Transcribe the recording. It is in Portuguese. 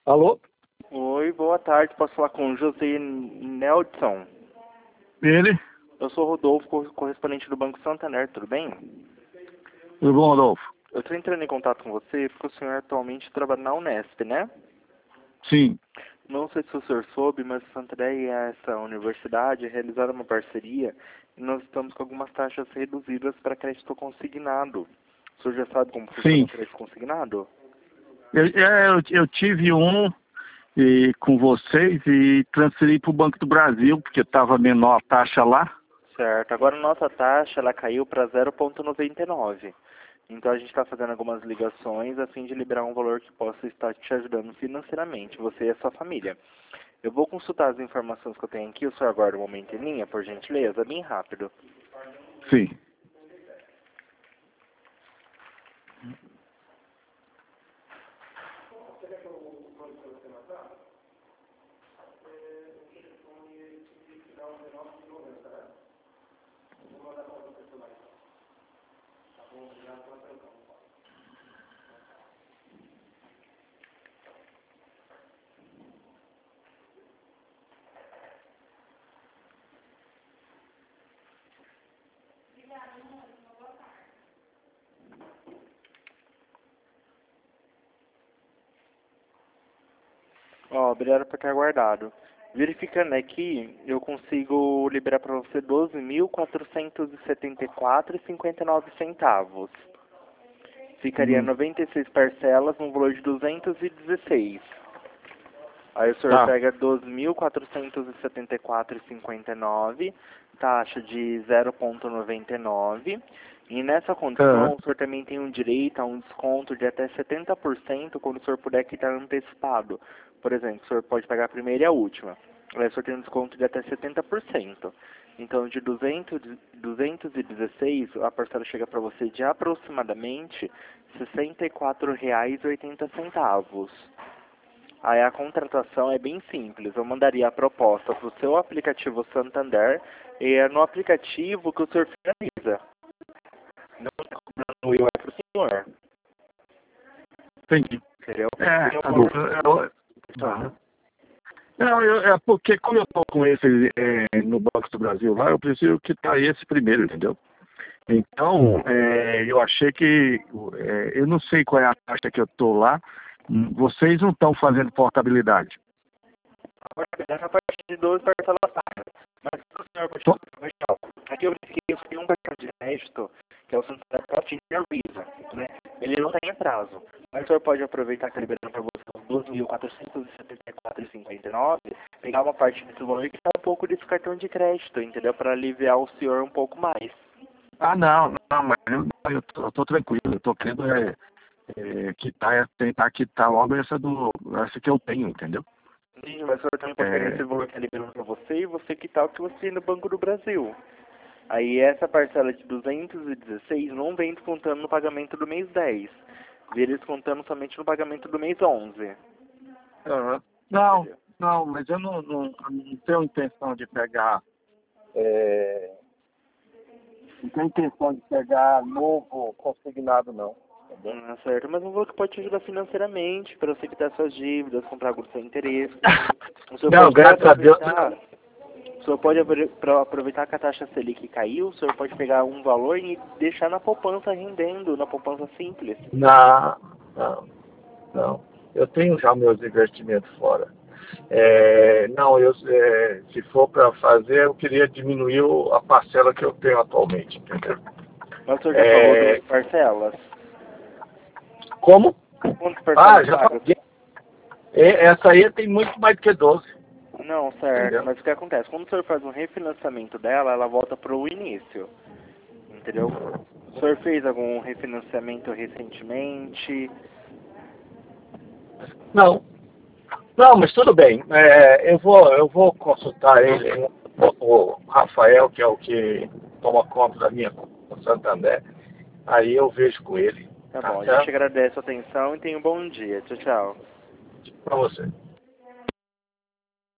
Alô? Oi, boa tarde. Posso falar com o José Nelson? Ele? Eu sou o Rodolfo, correspondente do Banco Santander, tudo bem? Tudo bom, Adolfo? Eu estou entrando em contato com você porque o senhor atualmente trabalha na Unesp, né? Sim. Não sei se o senhor soube, mas o Santander e essa universidade realizaram uma parceria e nós estamos com algumas taxas reduzidas para crédito consignado. O senhor já sabe como funciona Sim. o crédito consignado? Eu tive com vocês e transferi para o Banco do Brasil, porque estava menor a taxa lá. Certo. Agora a nossa taxa ela caiu para 0,99. Então a gente está fazendo algumas ligações a fim de liberar um valor que possa estar te ajudando financeiramente, você e a sua família. Eu vou consultar as informações que eu tenho aqui, o senhor aguarda um momento em linha, por gentileza, bem rápido. Sim. Ó, obrigado por ter aguardado. Verificando aqui, eu consigo liberar para você 12.474,59 centavos. Ficaria 96 parcelas no valor de 216. Aí o senhor Tá. pega 12.474,59, taxa de 0,99. E nessa Aham. condição, o senhor também tem um direito a um desconto de até 70% quando o senhor puder quitar antecipado. Por exemplo, o senhor pode pagar a primeira e a última. Aí o senhor tem um desconto de até 70%. Então, de 216, a parcela chega para você de aproximadamente R$ 64,80. Aí a contratação é bem simples. Eu mandaria a proposta para o seu aplicativo Santander e é no aplicativo que o senhor finaliza. Não está cobrando eu é para o senhor. Entendi. Entendeu? Adolfo, Aham. Não, é porque como eu estou com esse no Banco do Brasil lá, eu preciso quitar esse primeiro, entendeu? Então, eu achei que, eu não sei qual é a taxa que eu estou lá, vocês não estão fazendo portabilidade. Agora, essa parte de 12 parcelas pagas. Mas o senhor pode aproveitar. Aqui eu verifiquei que eu tenho um cartão de crédito, que é o Santander Platinum Visa, né? Ele não está em atraso. Mas o senhor pode aproveitar que está liberando para você os 12.474,59, pegar uma parte desse valor e quitar um pouco desse cartão de crédito, entendeu? Para aliviar o senhor um pouco mais. Ah, não, mas eu tô tranquilo, eu tô querendo tentar quitar logo essa que eu tenho, entendeu? Sim, mas o senhor também pode pegar esse valor que está liberando para você e você quitar o que você tem no Banco do Brasil. Aí essa parcela de 216 não vem descontando no pagamento do mês 10. Vem descontando somente no pagamento do mês 11. Aham. Não, Entendeu? não, mas eu não tenho intenção de pegar, é, não tenho intenção de pegar novo consignado, não. Entendeu? Certo, mas um valor que pode te ajudar financeiramente, para você quitar suas dívidas, comprar algo do seu interesse. O senhor Não, pode até graças a Deus. aproveitar, o senhor pode aproveitar que a taxa Selic caiu, o senhor pode pegar um valor e deixar na poupança rendendo, na poupança simples. Não, não, não. Eu tenho já meus investimentos fora. Não, se for para fazer, eu queria diminuir a parcela que eu tenho atualmente, entendeu? Mas o senhor já pagou 12 É, parcelas? como? Quantas Ah, parcelas já pagas? paguei. Essa aí tem muito mais do que 12, Não, certo, entendeu? mas o que acontece? Quando o senhor faz um refinanciamento dela, ela volta para o início, entendeu? O senhor fez algum refinanciamento recentemente? Não, não, mas tudo bem. Eu vou consultar ele, o Rafael, que é o que toma conta da minha conta no Santander. Aí eu vejo com ele, Tá tá bom, a gente certo? agradece a atenção e tenha um bom dia. Tchau, tchau. Para você.